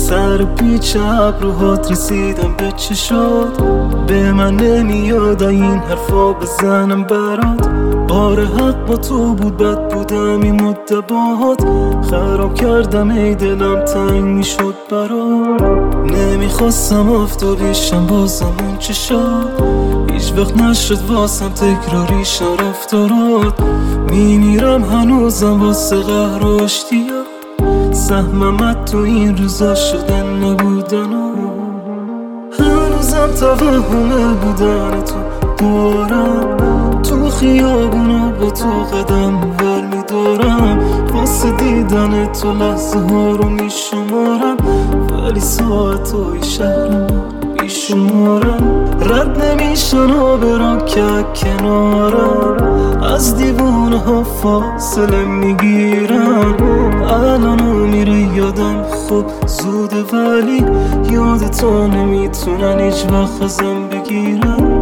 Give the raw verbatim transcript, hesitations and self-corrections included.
سر پیچ ابروهات رسیدم به چشات، به من نمیاد این حرفا بزنم برات. آره حق با تو بود، بد بودم این مدت باهات، خراب کردم ای دلم تنگ میشد برات. نمیخواستم آفتابیشم بازم اون چشات، هیچ وقت نشد واسم تکراریشن رفتارات. میمیرم هنوزم واسه قهر و اشتیاق، سهممت تو این روزا شدن نبودن و هنوزم توهمه بودن تو دارم. تو خیابونا با تو قدم ور میدارم، واسه دیدن تو لحظه ها رو میشمارم، ولی ساعتای شهرم بیشمارم. رد نمیشن ها برام که کنارم، از دیوونه ها فاصله میگیرم. الانو میره یادم خوب زوده، ولی یاد تو نمیتونن هیچ وقت ازم بگیرم.